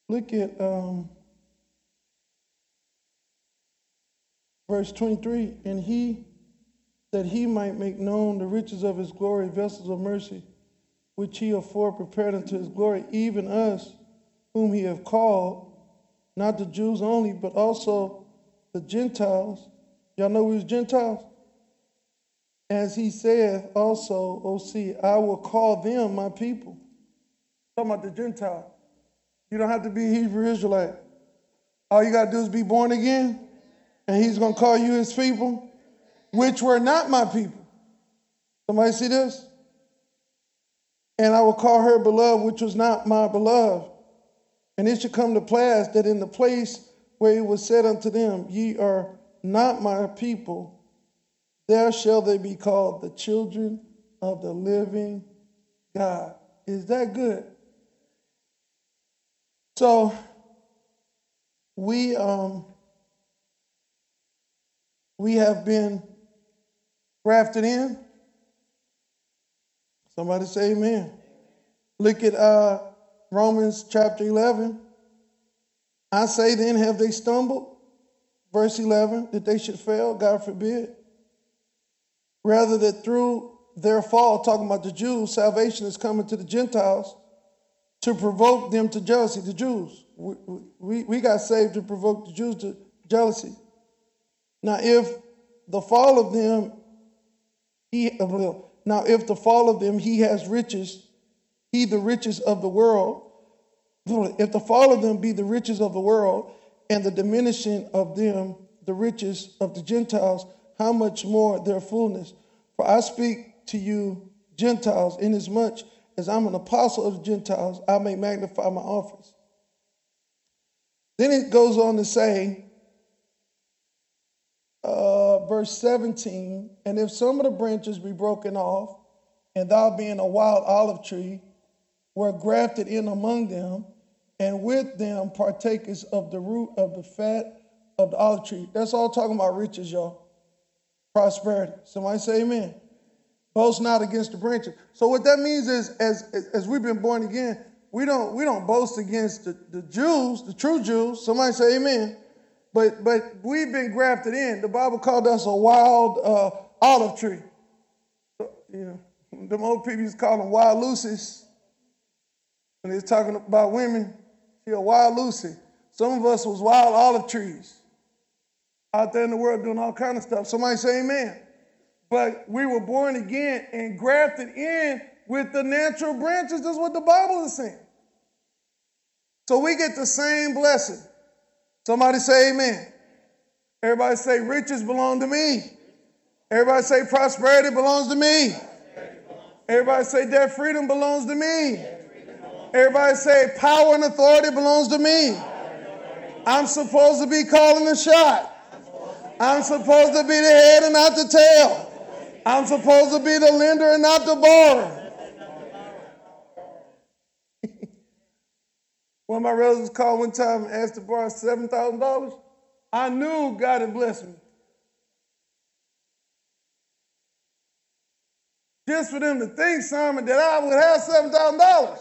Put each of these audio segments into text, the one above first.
Look at verse 23. And that he might make known the riches of his glory, vessels of mercy, which he afore prepared unto his glory, even us, whom he hath called, not the Jews only, but also the Gentiles. Y'all know we was Gentiles? As he saith also, O see, I will call them my people. Talking about the Gentile. You don't have to be a Hebrew Israelite. All you got to do is be born again, and he's going to call you his people, which were not my people. Somebody see this? And I will call her beloved, which was not my beloved. And it should come to pass that in the place where it was said unto them, ye are not my people, there shall they be called the children of the living God. Is that good? So we have been grafted in. Somebody say amen. Look at Romans chapter 11. I say then, have they stumbled? Verse 11, that they should fail? God forbid. Rather that through their fall, talking about the Jews, salvation is coming to the Gentiles to provoke them to jealousy. The Jews. We got saved to provoke the Jews to jealousy. Now, if the fall of them, he has riches, he the riches of the world. If the fall of them be the riches of the world, and the diminishing of them the riches of the Gentiles, how much more their fullness? For I speak to you Gentiles, inasmuch as I'm an apostle of the Gentiles, I may magnify my office. Then it goes on to say, verse 17, and if some of the branches be broken off, and thou being a wild olive tree, were grafted in among them, and with them partakers of the root of the fat of the olive tree. That's all talking about riches, y'all. Prosperity. Somebody say amen. Boast not against the branches. So what that means is, as we've been born again, we don't boast against the Jews, the true Jews. Somebody say amen. But we've been grafted in. The Bible called us a wild olive tree. You know, them old people used to call them wild Lucy's. When they're talking about women, she a wild Lucy. Some of us was wild olive trees out there in the world doing all kind of stuff. Somebody say amen. But we were born again and grafted in with the natural branches. That's what the Bible is saying. So we get the same blessing. Somebody say amen. Everybody say riches belong to me. Everybody say prosperity belongs to me. Everybody say debt freedom belongs to me. Everybody say power and authority belongs to me. I'm supposed to be calling the shot. I'm supposed to be the head and not the tail. I'm supposed to be the lender and not the borrower. One of my relatives called one time and asked to borrow $7,000. I knew God had blessed me. Just for them to think, Simon, that I would have $7,000.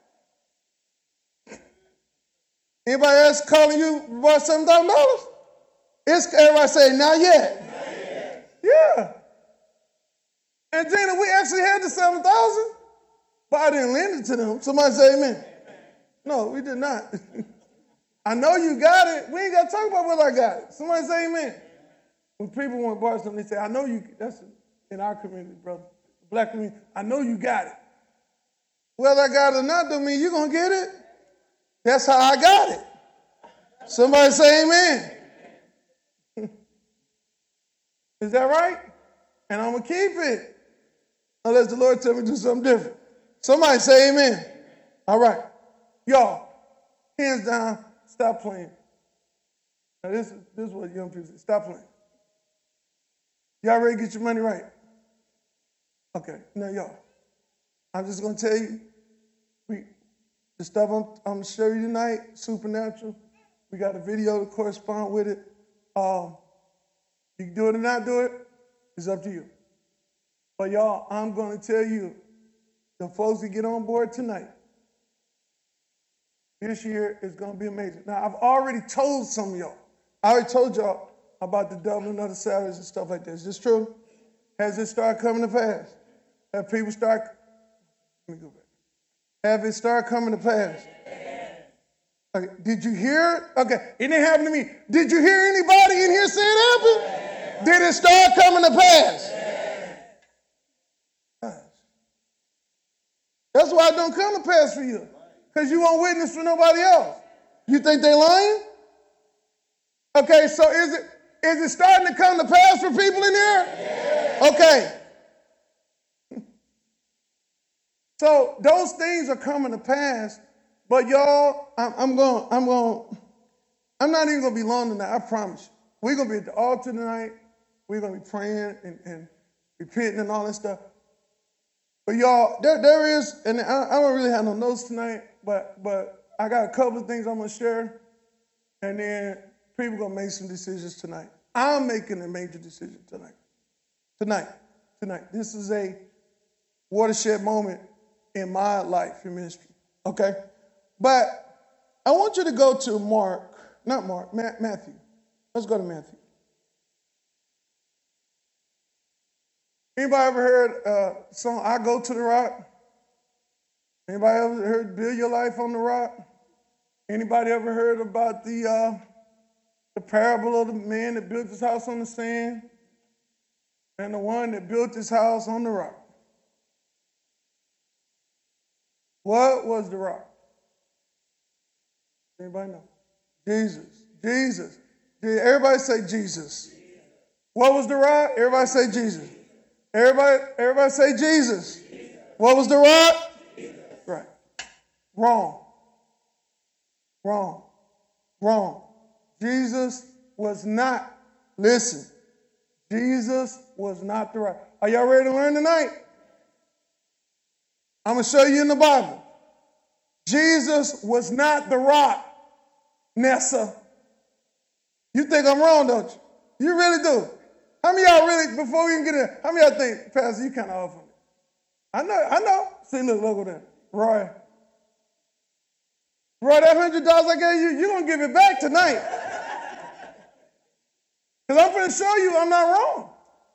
Anybody else calling you to borrow $7,000? It's everybody say, not yet. Not yet. Yeah. And Gina, we actually had the $7,000, but I didn't lend it to them. Somebody say amen. No, we did not. I know you got it. We ain't got to talk about whether I got it. Somebody say amen. When people want to borrow something, they say, I know you, that's in our community, brother, the black community, I know you got it. Whether I got it or not don't mean you're going to get it. That's how I got it. Somebody say amen. Is that right? And I'm going to keep it. Unless the Lord tell me to do something different. Somebody say amen. All right. Y'all, hands down, stop playing. Now this is what young people say. Stop playing. Y'all ready to get your money right? Okay. Now, y'all, I'm just going to tell you, the stuff I'm going to show you tonight, supernatural. We got a video to correspond with it. You can do it or not do it. It's up to you. But y'all, I'm going to tell you, the folks that get on board tonight, This year is going to be amazing. Now, I've already told some of y'all. I already told y'all about the doubling of the salaries and stuff like this. Is this true? Has it started coming to pass? Have people start? Let me go back. Have it started coming to pass? Okay. Did you hear it? Okay. It didn't happen to me. Did you hear anybody in here say it happened? Did it start coming to pass? That's why it don't come to pass for you. Because you won't witness for nobody else. You think they lying? Okay, so is it starting to come to pass for people in here? Okay. So those things are coming to pass, but y'all, I'm not even gonna be long tonight, I promise you. We're gonna be at the altar tonight, we're gonna be praying and repenting and all that stuff. But y'all, there is, and I don't really have no notes tonight, but I got a couple of things I'm gonna share, and then people gonna make some decisions tonight. I'm making a major decision tonight. Tonight. This is a watershed moment in my life, in ministry, okay? But I want you to go to Matthew. Let's go to Matthew. Anybody ever heard song, I Go to the Rock? Anybody ever heard Build Your Life on the Rock? Anybody ever heard about the parable of the man that built his house on the sand and the one that built his house on the rock? What was the rock? Anybody know? Jesus. Everybody say Jesus. What was the rock? Everybody say Jesus. Everybody say Jesus. What was the rock? Right. Wrong. Jesus was not the rock. Are y'all ready to learn tonight? I'm going to show you in the Bible. Jesus was not the rock, Nessa. You think I'm wrong, don't you? You really do. How many of y'all really, before we even get in, how many of y'all think, Pastor, you kind of off on it? I know. See, look over there. Roy, that $100 I gave you, you're going to give it back tonight. Because I'm going to show you I'm not wrong.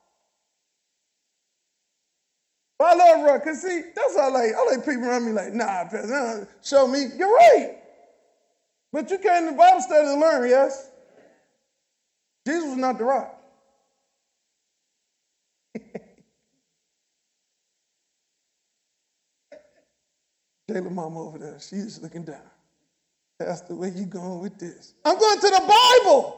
But I love Roy, because see, that's how I like people around me like, nah, Pastor, show me. You're right. But you came to Bible study to learn, yes? Jesus was not the rock. Jayla mama over there, she's looking down. Pastor, where you going with this? I'm going to the Bible.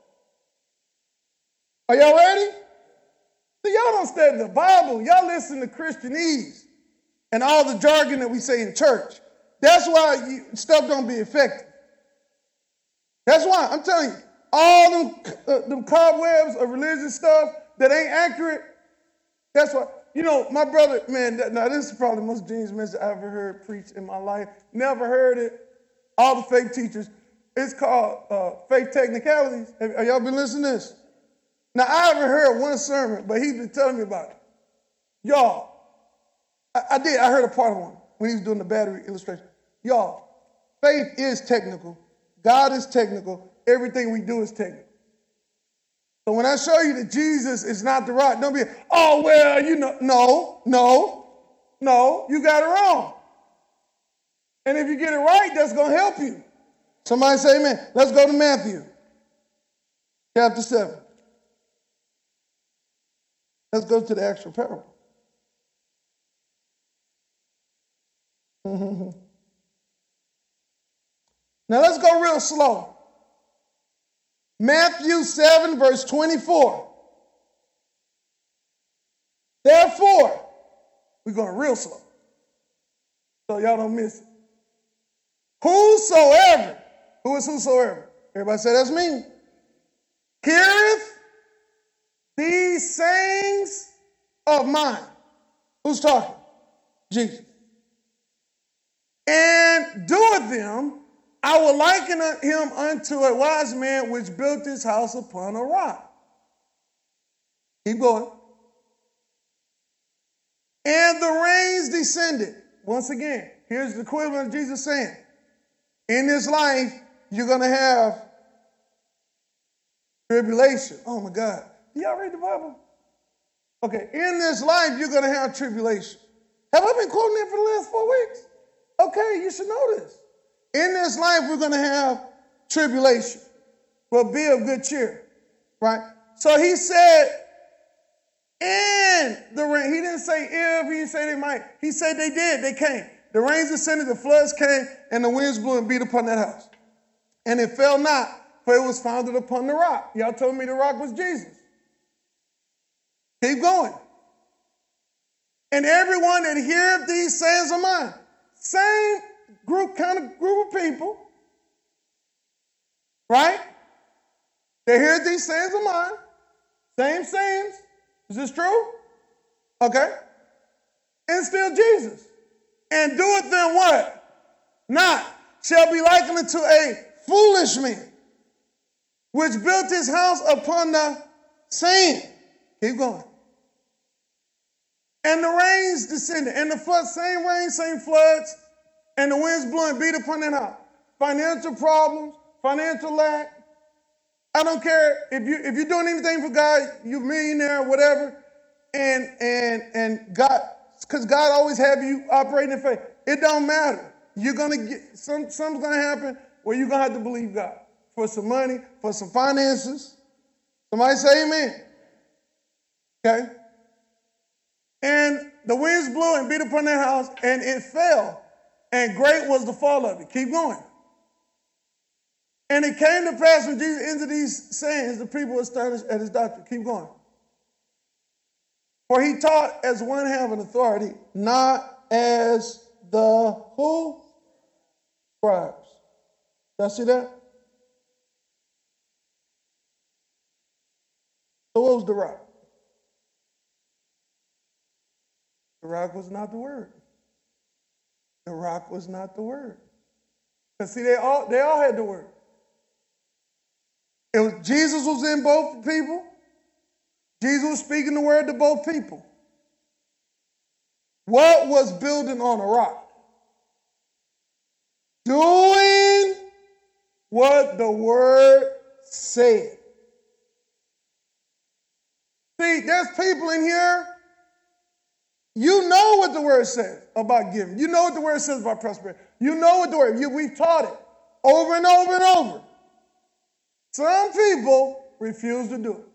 Are y'all ready? See, y'all don't study the Bible. Y'all listen to Christianese and all the jargon that we say in church. That's why stuff don't be effective. That's why, I'm telling you, all them cobwebs of religious stuff that ain't accurate, that's why. You know, my brother, man, now this is probably the most genius message I ever heard preached in my life. Never heard it. All the fake teachers. It's called Fake Technicalities. Have y'all been listening to this? Now, I haven't heard one sermon, but he's been telling me about it. Y'all, I heard a part of one when he was doing the battery illustration. Y'all, faith is technical. God is technical. Everything we do is technical. So when I show you that Jesus is not the rock, don't be, oh, well, you know, no, you got it wrong. And if you get it right, that's going to help you. Somebody say amen. Let's go to Matthew, chapter 7. Let's go to the actual parable. Now let's go real slow. Matthew 7, verse 24. Therefore, we're going real slow, so y'all don't miss it. Whosoever, who is whosoever? Everybody say that's me. Heareth these sayings of mine. Who's talking? Jesus. And doeth them, I will liken him unto a wise man which built his house upon a rock. Keep going. And the rains descended. Once again, here's the equivalent of Jesus saying, In this life, you're going to have tribulation. Oh, my God. Do y'all read the Bible? Okay, in this life, you're going to have tribulation. Have I been quoting it for the last 4 weeks? Okay, you should know this. In this life, we're going to have tribulation, but be of good cheer, right? So he said, in the rain. He didn't say if, he didn't say they might. He said they did, they came. The rains descended, the floods came, and the winds blew and beat upon that house. And it fell not, for it was founded upon the rock. Y'all told me the rock was Jesus. Keep going. And everyone that heareth these sayings of mine, same group of people, right? They hear these sayings of mine, same sayings. Is this true? Okay. And still Jesus. And doeth them what? Not. Shall be likened unto a foolish man, which built his house upon the sand. Keep going. And the rains descended, and the floods, same rain, same floods, and the winds blew and beat upon that house. Financial problems, financial lack. I don't care if you're doing anything for God, you're a millionaire or whatever, and God, because God always have you operating in faith. It don't matter. You're gonna get something's gonna happen where you're gonna have to believe God for some money, for some finances. Somebody say amen. Okay. And the winds blew and beat upon that house, and it fell, and great was the fall of it. Keep going. And it came to pass when Jesus entered these sayings, the people were astonished at his doctrine. Keep going. For he taught as one having authority, not as the who? Scribes. Y'all see that? So what was the rock? The rock was not the word. The rock was not the word. Because see, they all had the word. Jesus was in both people. Jesus was speaking the word to both people. What was building on a rock? Doing what the word said. See, there's people in here, you know what the word says about giving. You know what the word says about prosperity. You know what the word, we've taught it over and over and over. Some people refuse to do it.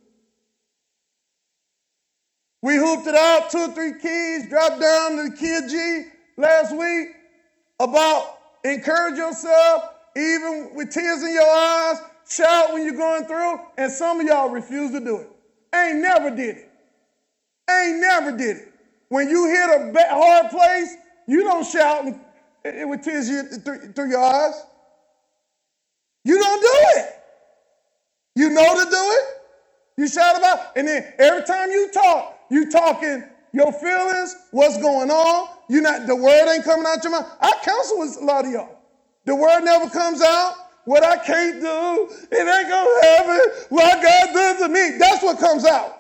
We hooped it out, 2 or 3 keys, dropped down to the key of G last week about encourage yourself, even with tears in your eyes, shout when you're going through, and some of y'all refuse to do it. Ain't never did it. Ain't never did it. When you hit a hard place, you don't shout with tears through your eyes. You don't do it. You know to do it. You shout about it. And then every time you talk, you talking your feelings, what's going on. The word ain't coming out your mouth. I counsel with a lot of y'all. The word never comes out. What I can't do, it ain't gonna happen. What God does to me, that's what comes out.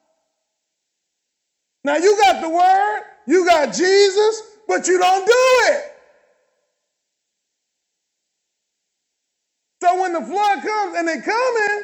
Now you got the word, you got Jesus, but you don't do it. So when the flood comes, and they coming,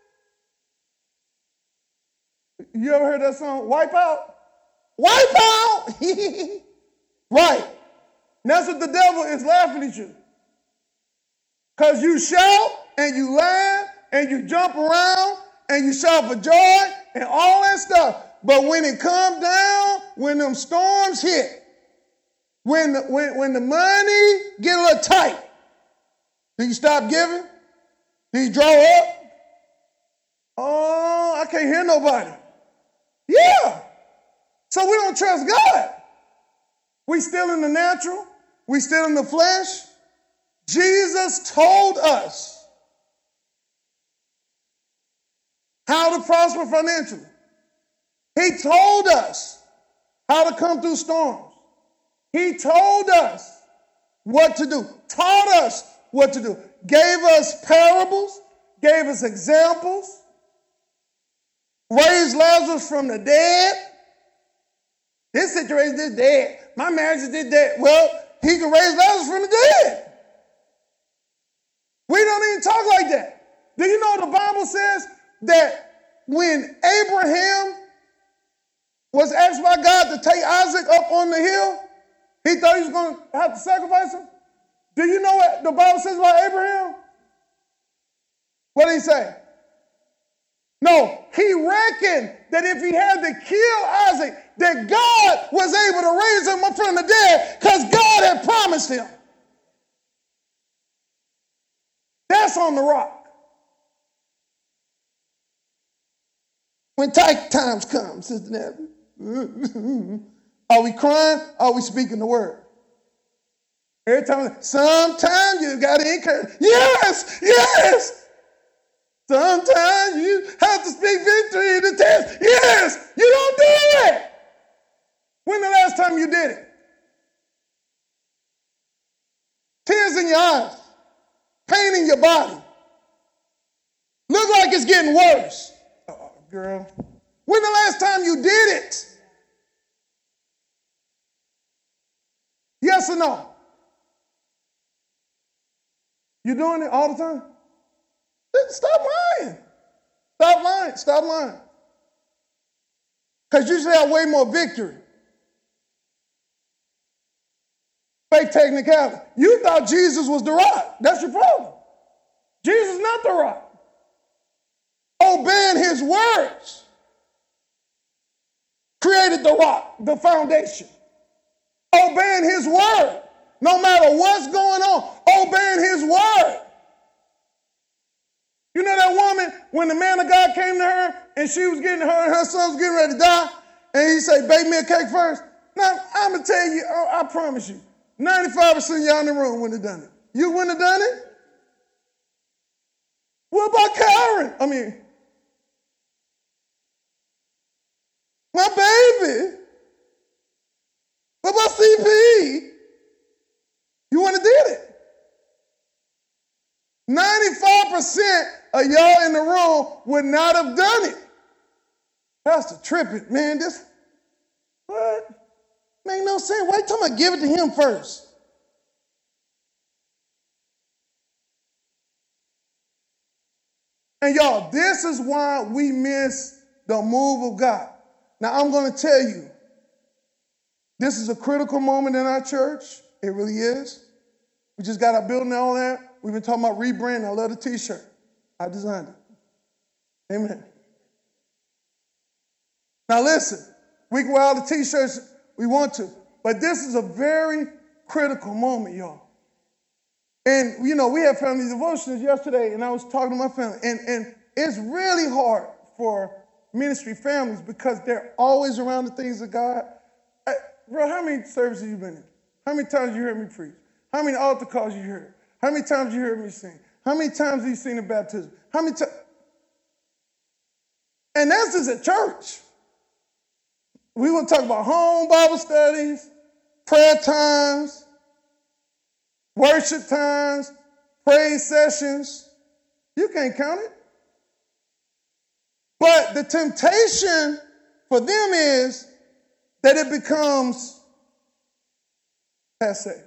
you ever heard that song, Wipe Out? Wipe out! Right. And that's what the devil is laughing at you. Because you shout, and you laugh, and you jump around, and you shout for joy, and all that stuff. But when it comes down, when them storms hit, when the money get a little tight, do you stop giving? Do you draw up? Oh, I can't hear nobody. Yeah. So we don't trust God. We still in the natural. We still in the flesh. Jesus told us how to prosper financially. He told us how to come through storms. He told us what to do, taught us what to do, gave us parables, gave us examples, raised Lazarus from the dead. This situation is dead. My marriage is dead. Well, he can raise Lazarus from the dead. says that when Abraham was asked by God to take Isaac up on the hill, he thought he was going to have to sacrifice him. Do you know what the Bible says about Abraham? What did he say? No, he reckoned that if he had to kill Isaac, that God was able to raise him up from the dead because God had promised him. That's on the rock. When tight times come, Sister Natalie, are we crying? Are we speaking the word? Every time, sometimes you got to encourage. Yes, yes. Sometimes you have to speak victory in the test. Yes, you don't do it. When the last time you did it? Tears in your eyes, pain in your body. Look like it's getting worse. Oh, girl. When the last time you did it? Yes or no? You doing it all the time? Stop lying. Stop lying. Stop lying. Because you should have way more victory. Fake technicality. You thought Jesus was the rock. That's your problem. Jesus is not the rock. Obeying his words created the rock, the foundation. Obeying his word. No matter what's going on, obeying his word. You know that woman, when the man of God came to her and she was getting her and her son was getting ready to die, and he said, bake me a cake first? Now, I'm going to tell you, I promise you, 95% of y'all in the room wouldn't have done it. You wouldn't have done it? What about Karen? I mean, my baby. What about CP? You wouldn't have did it. 95% of y'all in the room would not have done it. Pastor tripping, man. This, what? Make no sense. Why are you talking about give it to him first? And y'all, this is why we miss the move of God. Now, I'm going to tell you, this is a critical moment in our church. It really is. We just got our building and all that. We've been talking about rebranding. I love the t-shirt. I designed it. Amen. Now listen, we can wear all the t-shirts we want to, but this is a very critical moment, y'all. And, you know, we had family devotions yesterday, and I was talking to my family, and it's really hard for ministry families because they're always around the things of God. Bro, how many services you been in? How many times you heard me preach? How many altar calls you heard? How many times you heard me sing? How many times have you seen a baptism? How many times? And that's just at church. We want to talk about home Bible studies, prayer times, worship times, praise sessions. You can't count it. But the temptation for them is that it becomes passé.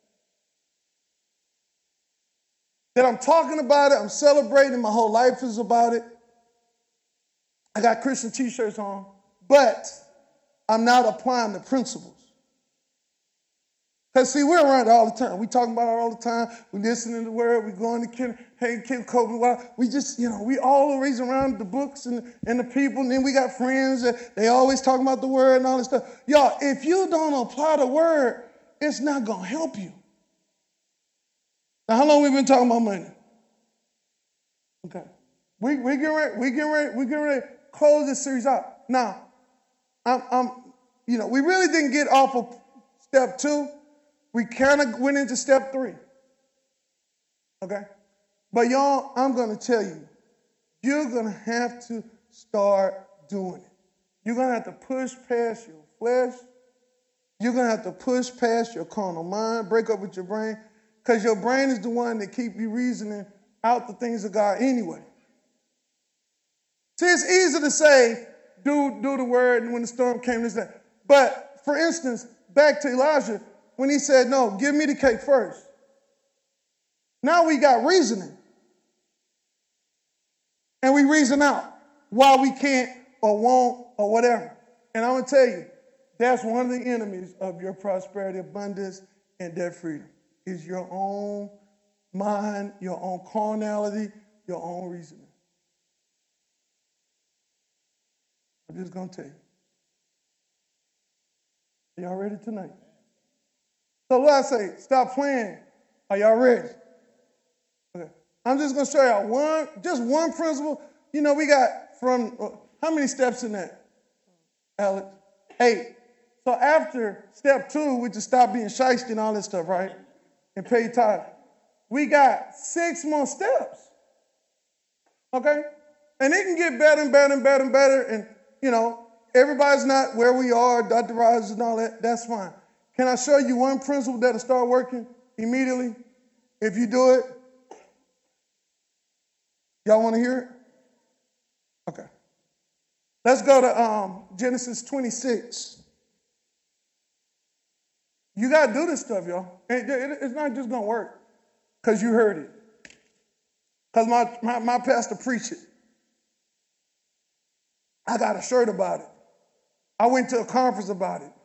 That I'm talking about it, I'm celebrating, my whole life is about it. I got Christian t-shirts on, but I'm not applying the principles. Because see, we're around it all the time. We talking about it all the time. We listening to the word. We going to Ken Kobe. We just, you know, we always around the books and the people. And then we got friends that they always talking about the word and all this stuff. Y'all, if you don't apply the word, it's not going to help you. Now, how long we been talking about money? Okay. We getting ready to close this series out. Now, we really didn't get off of step 2. We kind of went into step 3. Okay? But y'all, I'm going to tell you, you're going to have to start doing it. You're going to have to push past your flesh. You're going to have to push past your carnal mind, break up with your brain, because your brain is the one that keep you reasoning out the things of God anyway. See, it's easy to say, do the word, and when the storm came, this, that. But, for instance, back to Elijah, when he said, no, give me the cake first. Now we got reasoning. And we we reason out why we can't or won't or whatever. And I'm going to tell you, that's one of the enemies of your prosperity, abundance, and debt freedom, is your own mind, your own carnality, your own reasoning. I'm just going to tell you. Are y'all ready tonight? So what I say, stop playing. Are y'all ready? Okay. I'm just going to show y'all just one principle. You know, we got how many steps in that, Alex? 8. So after step 2, which is stop being shysty and all this stuff, right? And pay tithe. We got 6 more steps. Okay? And it can get better and better and better and better. And, you know, everybody's not where we are, Dr. Rogers and all that. That's fine. Can I show you one principle that'll start working immediately if you do it? Y'all want to hear it? Okay. Let's go to Genesis 26. You got to do this stuff, y'all. It's not just going to work because you heard it. Because my pastor preached it. I got a shirt about it. I went to a conference about it.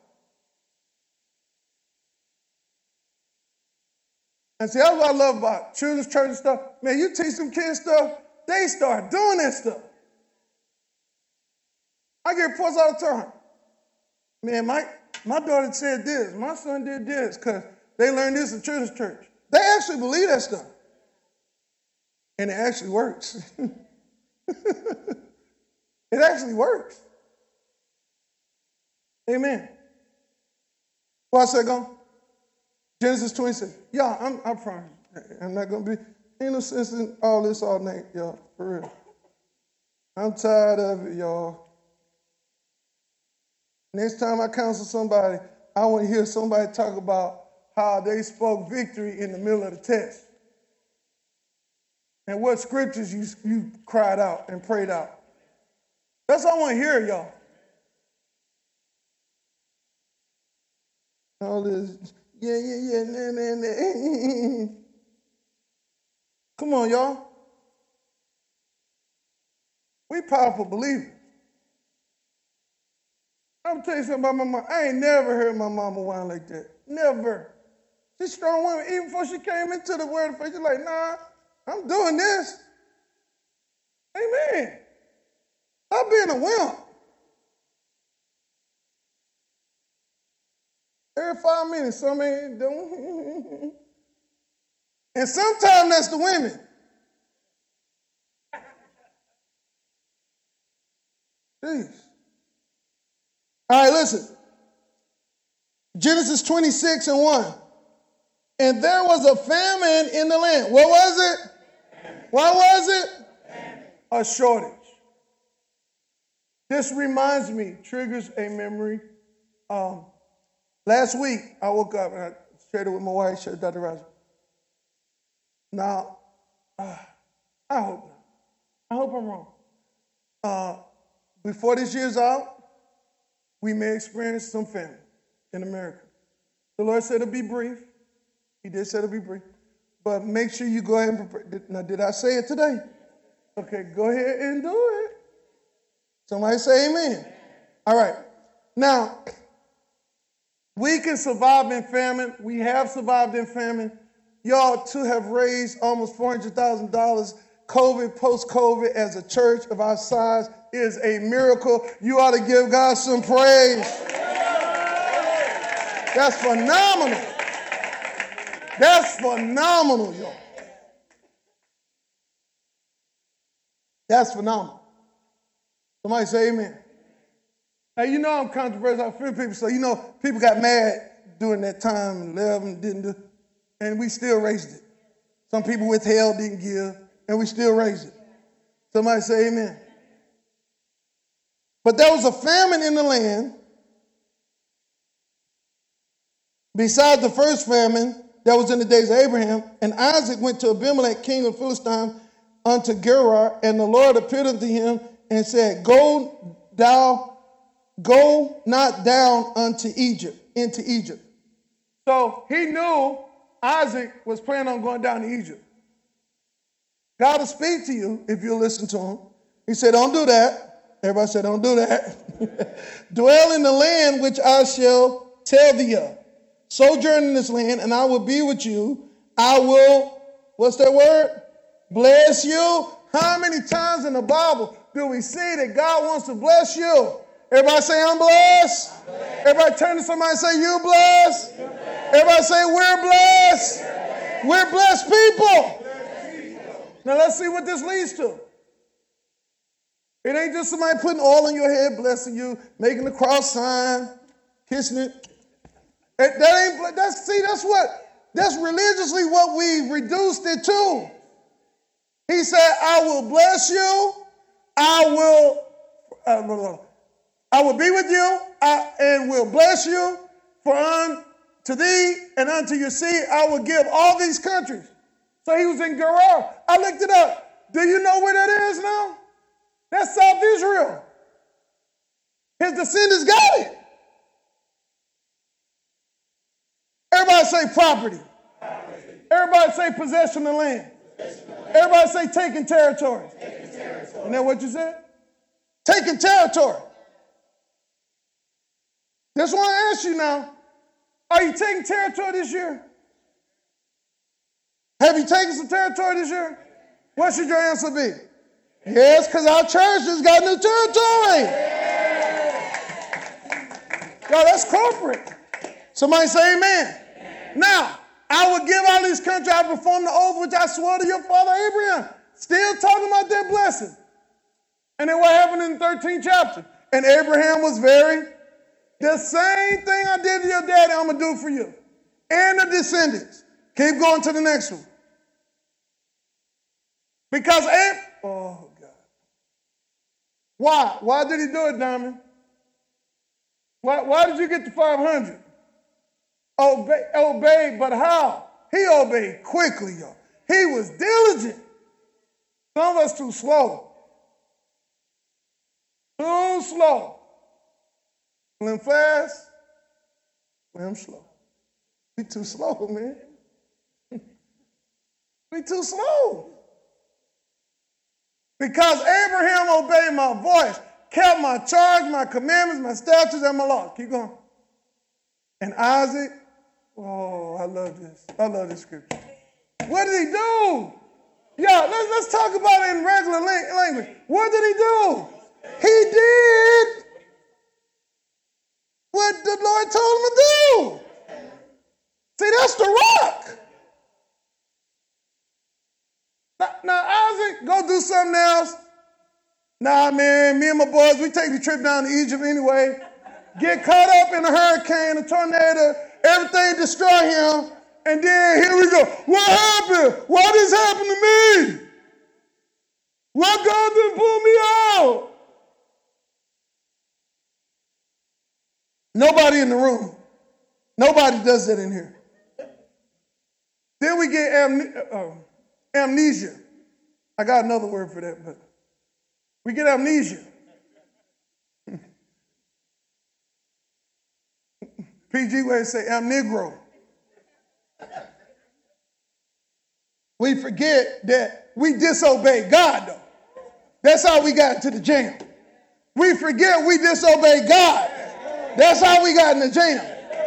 And see, that's what I love about children's church and stuff. Man, you teach them kids stuff, they start doing that stuff. I get reports all the time. Man, my daughter said this. My son did this because they learned this in children's church. They actually believe that stuff. And it actually works. It actually works. Amen. Well, I said, go. Genesis 26. Y'all, I promise. I'm not going to be, ain't no sense in all this all night, y'all, for real. I'm tired of it, y'all. Next time I counsel somebody, I want to hear somebody talk about how they spoke victory in the middle of the test. And what scriptures you cried out and prayed out. That's all I want to hear, y'all. All this, nah. Come on, y'all. We powerful believers. I'm going to tell you something about my mom. I ain't never heard my mama whine like that. Never. She's a strong woman. Even before she came into the word of faith, she's like, nah, I'm doing this. Amen. I'm being a wimp. Every 5 minutes, some ain't doing. And sometimes that's the women. Jeez. All right, listen. Genesis 26:1. And there was a famine in the land. What was it? What was it? A shortage. This reminds me, triggers a memory. Last week, I woke up and I shared it with my wife, shared it with Dr. Rogers. Now, I hope not. I hope I'm wrong. Before this year's out, we may experience some famine in America. The Lord said it'll be brief. He did say it'll be brief. But make sure you go ahead and prepare. Now, did I say it today? Okay, go ahead and do it. Somebody say amen. All right. Now, we can survive in famine. We have survived in famine. Y'all, to have raised almost $400,000 COVID, post-COVID, as a church of our size is a miracle. You ought to give God some praise. That's phenomenal. That's phenomenal, y'all. That's phenomenal. Somebody say amen. Hey, you know I'm controversial. I feel people say, people got mad during that time and left and didn't do, and we still raised it. Some people withheld, didn't give, and we still raised it. Somebody say amen. But there was a famine in the land. Besides the first famine that was in the days of Abraham, and Isaac went to Abimelech, king of Philistine, unto Gerar, and the Lord appeared unto him and said, Go not down into Egypt. So he knew Isaac was planning on going down to Egypt. God will speak to you if you'll listen to him. He said, don't do that. Everybody said, don't do that. Dwell in the land which I shall tell thee of. Sojourn in this land, and I will be with you. I will, what's that word? Bless you. How many times in the Bible do we see that God wants to bless you? Everybody say, I'm blessed. I'm blessed. Everybody turn to somebody and say, you blessed. Blessed. Everybody say, we're blessed. We're blessed people. Now let's see what this leads to. It ain't just somebody putting oil on your head, blessing you, making the cross sign, kissing it. That's religiously what we reduced it to. He said, I will bless you. I will be with you and will bless you. For unto thee and unto your seed, I will give all these countries. So he was in Gerar. I looked it up. Do you know where that is now? That's South Israel. His descendants got it. Everybody say property. Everybody say possession of land. Everybody say taking territory. Isn't that what you said? Taking territory. That's why I ask you now, are you taking territory this year? Have you taken some territory this year? What should your answer be? Yes, because our church has got new territory. Yo, that's corporate. Somebody say amen. Now, I will give all these countries, I perform the oath which I swore to your father Abraham. Still talking about that blessing. And then what happened in the 13th chapter? And Abraham was the same thing I did to your daddy, I'm going to do for you. And the descendants. Keep going to the next one. Because oh God. Why? Why did he do it, Diamond? Why did you get to 500? Obey, but how? He obeyed quickly, y'all. He was diligent. Some of us too slow. Too slow. Swim fast, swim slow. We too slow, man. We too slow. Because Abraham obeyed my voice, kept my charge, my commandments, my statutes, and my laws. Keep going. And Isaac, oh, I love this. I love this scripture. What did he do? Yeah, let's talk about it in regular language. What did he do? He did what the Lord told him to do. See, that's the rock. Now, Isaac, go do something else. Nah, man, me and my boys, we take the trip down to Egypt anyway. Get caught up in a hurricane, a tornado, everything destroy him. And then here we go. What happened? Why this happened to me? Why God didn't pull me out? Nobody in the room. Nobody does that in here. Then we get amnesia. I got another word for that, but we get amnesia. PG way to say I'm Negro. We forget that we disobeyed God, though. That's how we got into the jam. We forget we disobeyed God. That's how we got in the jam.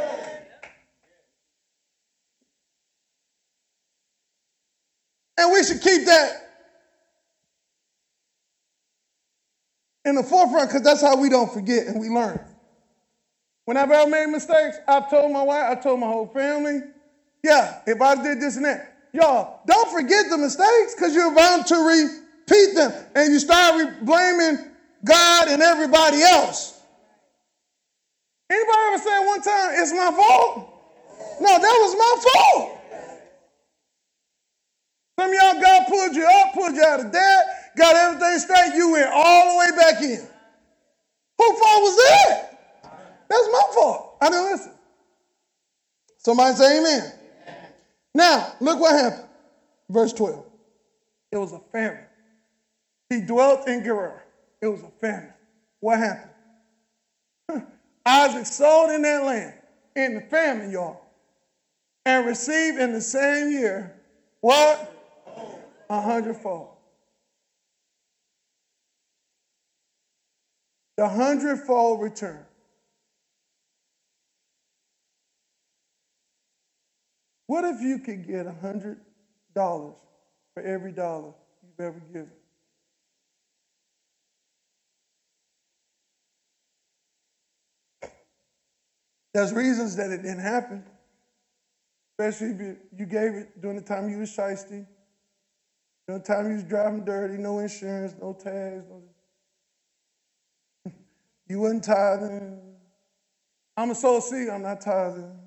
And we should keep that in the forefront because that's how we don't forget and we learn. Whenever I made mistakes, I've told my wife, I told my whole family, yeah, if I did this and that. Y'all, don't forget the mistakes because you're bound to repeat them and you start blaming God and everybody else. Anybody ever said one time, it's my fault? No, that was my fault. Some of y'all, God pulled you up, pulled you out of debt, got everything straight, you went all the way back in. Whose fault was that? That's my fault. I didn't listen. Somebody say amen. Now, look what happened. Verse 12. It was a famine. He dwelt in Gerar. It was a famine. What happened? Isaac sold in that land, in the famine, y'all, and received in the same year, what? 100-fold. The hundredfold return. What if you could get $100 for every dollar you've ever given? There's reasons that it didn't happen, especially if you gave it during the time you was shiesty, during the time you was driving dirty, no insurance, no tags, you wasn't tithing. I'm a soul seed, I'm not tithing. I'm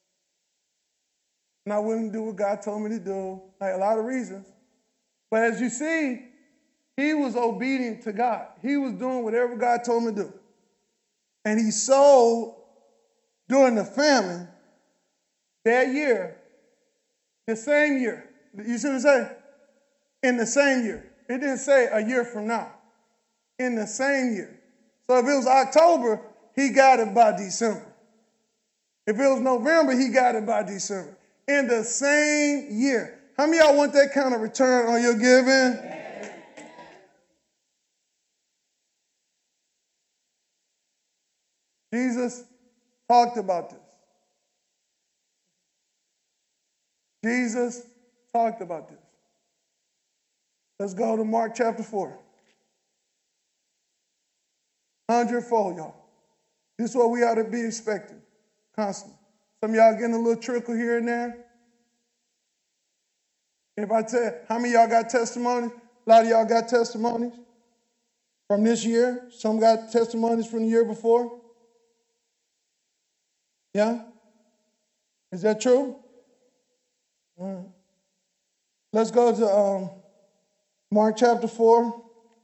not willing to do what God told me to do. Like a lot of reasons. But as you see, he was obedient to God. He was doing whatever God told him to do. And he sold during the famine that year, the same year. You see what I'm saying? In the same year. It didn't say a year from now. In the same year. So if it was October, he got it by December. If it was November, he got it by December. In the same year. How many of y'all want that kind of return on your giving? Jesus talked about this. Jesus talked about this. Let's go to Mark chapter 4. Hundredfold, y'all. This is what we ought to be expecting constantly. Some of y'all getting a little trickle here and there. If I tell you, how many of y'all got testimonies? A lot of y'all got testimonies from this year. Some got testimonies from the year before. Yeah? Is that true? All right. Let's go to Mark chapter 4.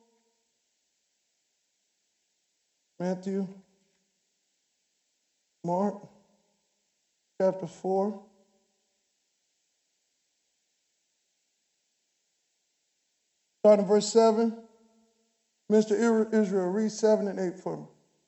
Matthew. Mark chapter 4. Starting verse 7. Mr. Israel, read 7 and 8 for me.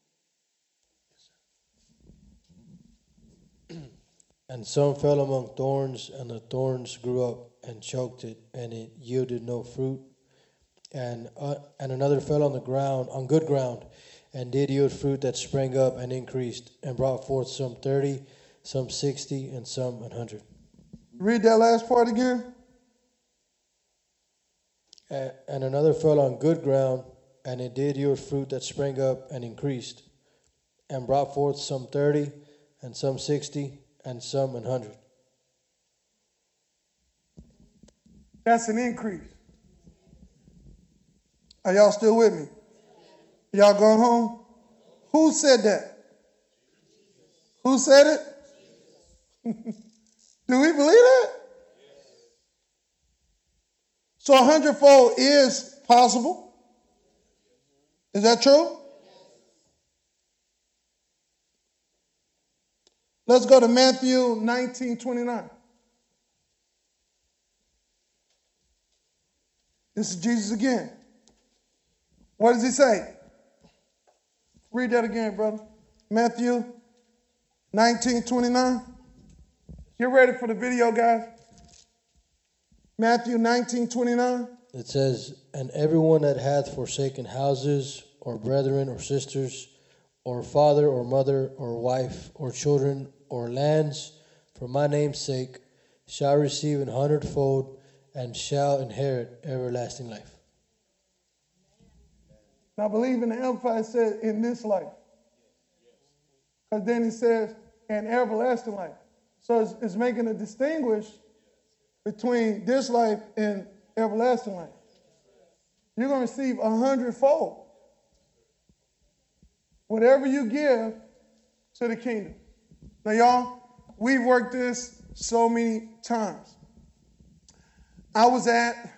And some fell among thorns, and the thorns grew up and choked it, and it yielded no fruit. And another fell on the ground, on good ground, and did yield fruit that sprang up and increased, and brought forth some 30, some 60, and some 100. Read that last part again. And another fell on good ground, and it did yield fruit that sprang up and increased, and brought forth some 30, and some 60, and some 100. That's an increase. Are y'all still with me? Y'all going home? Who said that? Who said it? Do we believe that? So 100-fold is possible. Is that true? Let's go to Matthew 19:29. This is Jesus again. What does he say? Read that again, brother. Matthew 19:29. Get ready for the video, guys. Matthew 19:29. It says, and everyone that hath forsaken houses, or brethren, or sisters, or father, or mother, or wife, or children, or lands, for my name's sake, shall receive 100-fold, and shall inherit everlasting life. Now, believe in the Amplified, it says, in this life. Because then it says, and everlasting life. So it's making a distinguish between this life and everlasting life. You're going to receive 100-fold. Whatever you give to the kingdom. Now, y'all, we've worked this so many times. I was at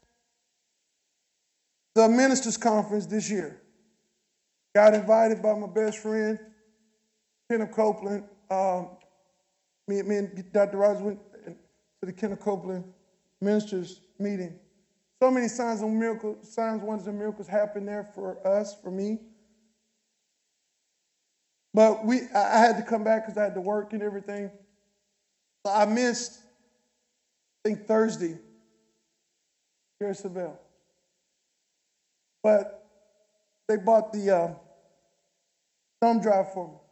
the ministers' conference this year. Got invited by my best friend, Kenneth Copeland. Me and Dr. Rogers went to the Kenneth Copeland ministers' meeting. So many signs, wonders, and miracles happened there for us, for me. But I had to come back because I had to work and everything. So I missed, I think, Thursday here at Seville. But they bought the Thumb drive for me.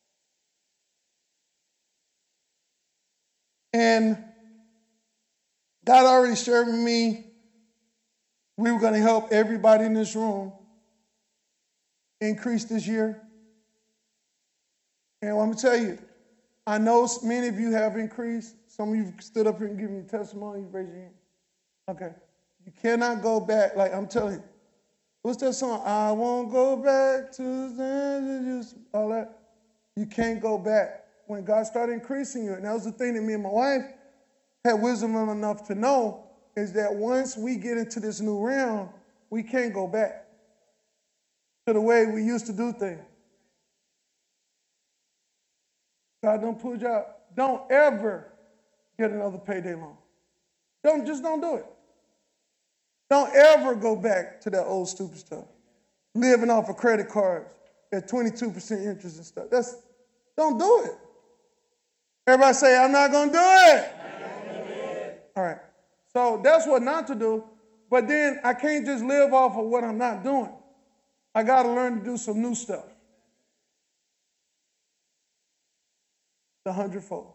And God already shared with me we were going to help everybody in this room increase this year. And I'm going to tell you, I know many of you have increased. Some of you stood up here and given me testimony. You raise your hand. Okay. You cannot go back. Like I'm telling you. What's that song? I won't go back to just all that. You can't go back. When God started increasing you, and that was the thing that me and my wife had wisdom enough to know, is that once we get into this new realm, we can't go back to the way we used to do things. God don't pull you out. Don't ever get another payday loan. Don't do it. Don't ever go back to that old stupid stuff. Living off of credit cards at 22% interest and stuff. Don't do it. Everybody say, I'm not going to do it. All right. So that's what not to do. But then I can't just live off of what I'm not doing. I got to learn to do some new stuff. The hundredfold.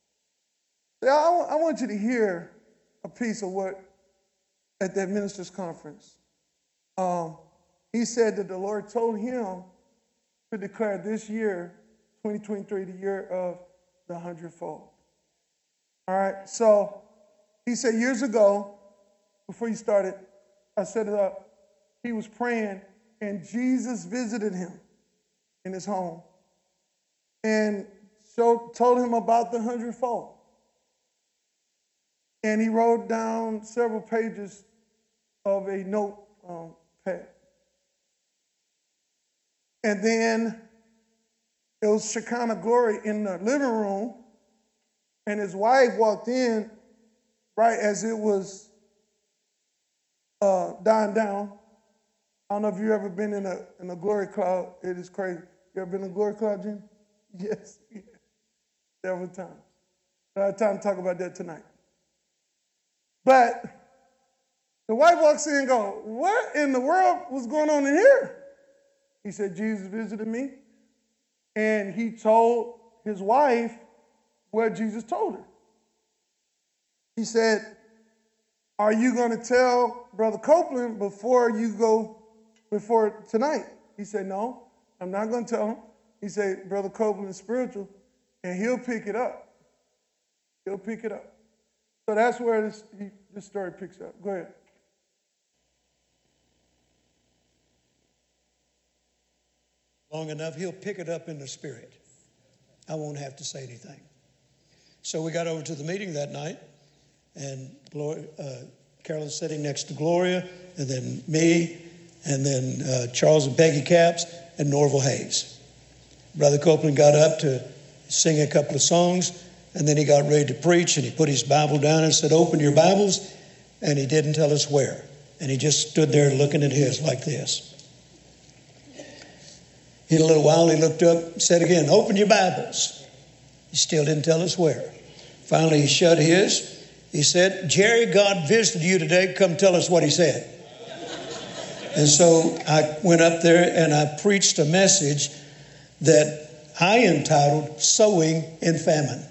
I want you to hear a piece of what at that ministers' conference. He said that the Lord told him to declare this year, 2023, the year of the hundredfold. All right, so he said years ago, before he started, I set it up, he was praying, and Jesus visited him in his home and told him about the hundredfold. And he wrote down several pages of a notepad. And then it was Shekinah glory in the living room, and his wife walked in right as it was dying down. I don't know if you've ever been in a glory cloud. It is crazy. You ever been in a glory cloud, Jim? Yes. Several times. I don't have time to talk about that tonight. But the wife walks in and goes, what in the world was going on in here? He said, Jesus visited me. And he told his wife what Jesus told her. He said, are you going to tell Brother Copeland before tonight? He said, no, I'm not going to tell him. He said, Brother Copeland is spiritual, and he'll pick it up. He'll pick it up. So that's where this story picks up. Go ahead. Long enough, he'll pick it up in the spirit. I won't have to say anything. So we got over to the meeting that night, and Carolyn's sitting next to Gloria, and then me, and then Charles and Peggy Capps, and Norval Hayes. Brother Copeland got up to sing a couple of songs, and then he got ready to preach, and he put his Bible down and said, open your Bibles, and he didn't tell us where. And he just stood there looking at his like this. In a little while, he looked up and said again, open your Bibles. He still didn't tell us where. Finally, he shut his. He said, Jerry, God visited you today. Come tell us what he said. And so I went up there and I preached a message that I entitled Sowing in Famine.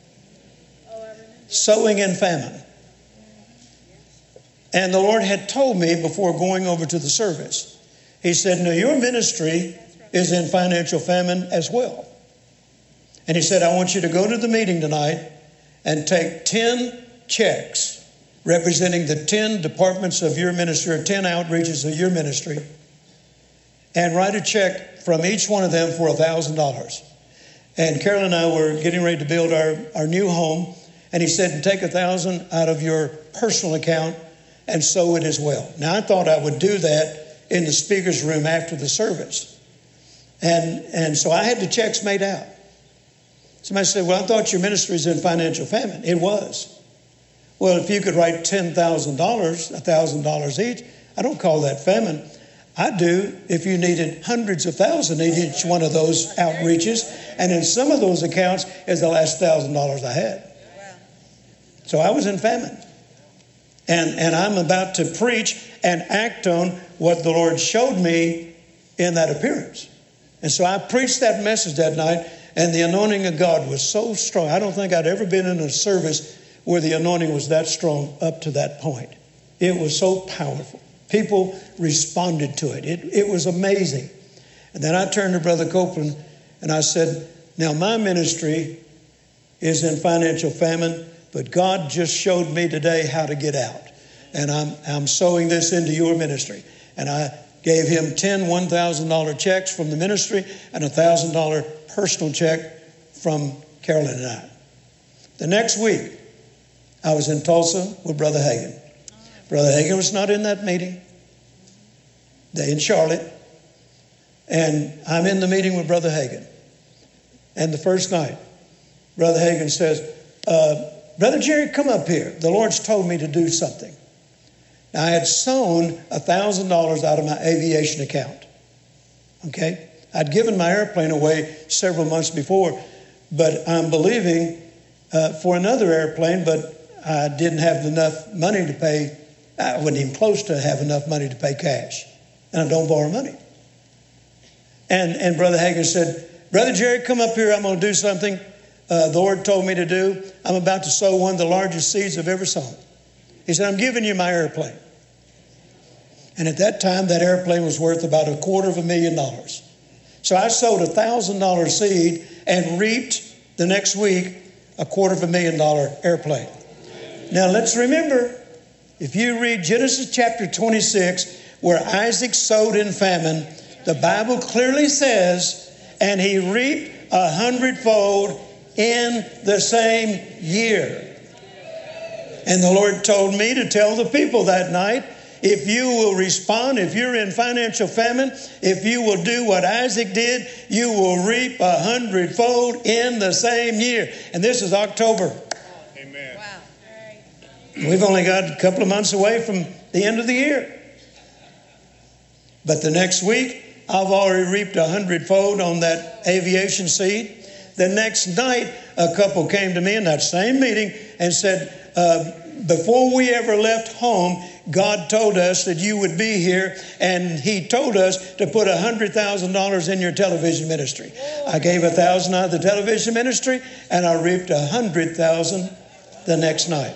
Sowing in famine. And the Lord had told me before going over to the service, he said, now your ministry is in financial famine as well. And he said, I want you to go to the meeting tonight and take 10 checks representing the 10 departments of your ministry, or 10 outreaches of your ministry, and write a check from each one of them for $1,000. And Carolyn and I were getting ready to build our new home, and he said, take $1,000 out of your personal account and sow it as well. Now, I thought I would do that in the speaker's room after the service. And so I had the checks made out. Somebody said, well, I thought your ministry is in financial famine. It was. Well, if you could write $10,000, $1,000 each, I don't call that famine. I do if you needed hundreds of thousands in each one of those outreaches. And in some of those accounts is the last $1,000 I had. So I was in famine. And I'm about to preach and act on what the Lord showed me in that appearance. And so I preached that message that night, and the anointing of God was so strong. I don't think I'd ever been in a service where the anointing was that strong up to that point. It was so powerful. People responded to it. It was amazing. And then I turned to Brother Copeland and I said, now my ministry is in financial famine, but God just showed me today how to get out. And I'm sowing this into your ministry. And I gave him 10 $1,000 checks from the ministry and a $1,000 personal check from Carolyn and I. The next week, I was in Tulsa with Brother Hagin. Brother Hagin was not in that meeting. They in Charlotte. And I'm in the meeting with Brother Hagin. And the first night, Brother Hagin says, Brother Jerry, come up here. The Lord's told me to do something. Now, I had sown $1,000 out of my aviation account. Okay? I'd given my airplane away several months before, but I'm believing for another airplane, but I didn't have enough money to pay. I wasn't even close to have enough money to pay cash. And I don't borrow money. And Brother Hagin said, Brother Jerry, come up here. I'm going to do something the Lord told me to do. I'm about to sow one of the largest seeds I've ever sown. He said, I'm giving you my airplane. And at that time, that airplane was worth about $250,000. So I sowed a $1,000 seed and reaped the next week a $250,000 airplane. Now let's remember, if you read Genesis chapter 26, where Isaac sowed in famine, the Bible clearly says, and he reaped 100-fold in the same year. And the Lord told me to tell the people that night, if you will respond, if you're in financial famine, if you will do what Isaac did, you will reap 100-fold in the same year. And this is October. Amen. Wow. We've only got a couple of months away from the end of the year. But the next week, I've already reaped 100-fold on that aviation seed. The next night, a couple came to me in that same meeting and said, before we ever left home, God told us that you would be here, and he told us to put $100,000 in your television ministry. I gave $1,000 out of the television ministry, and I reaped $100,000 the next night.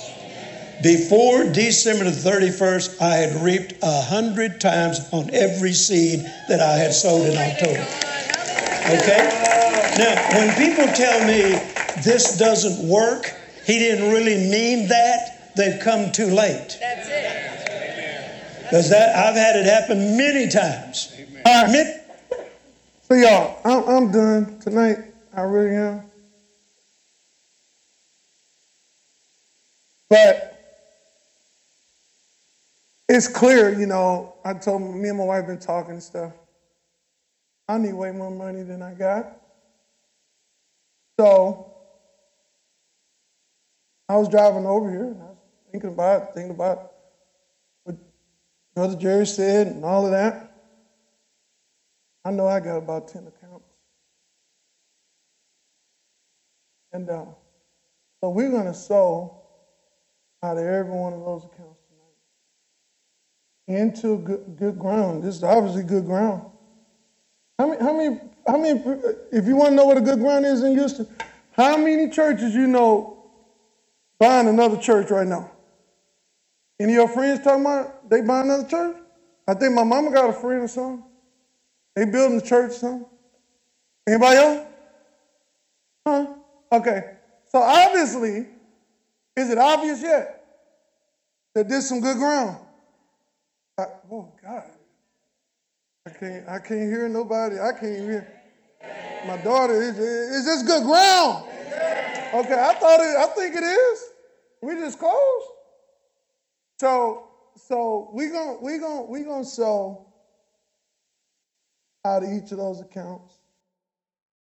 Before December the 31st, I had reaped 100 times on every seed that I had sowed in October. Okay? Now, when people tell me this doesn't work, he didn't really mean that, they've come too late. That's it. Because I've had it happen many times. All right. So y'all, I'm done tonight. I really am. But it's clear, I told me and my wife been talking and stuff. I need way more money than I got. So I was driving over here and I was thinking about what Brother Jerry said and all of that. I know I got about 10 accounts. And so we're going to sow out of every one of those accounts tonight into good ground. This is obviously good ground. How many, if you want to know what a good ground is in Houston, how many churches buying another church right now? Any of your friends talking about they buying another church? I think my mama got a friend or something. They building a church or something. Anybody else? Huh? Okay. So obviously, is it obvious yet that this is some good ground? Oh God. I can't hear nobody. I can't hear. My daughter, is this good ground? Okay, I think it is. We just closed. So we gonna sow out of each of those accounts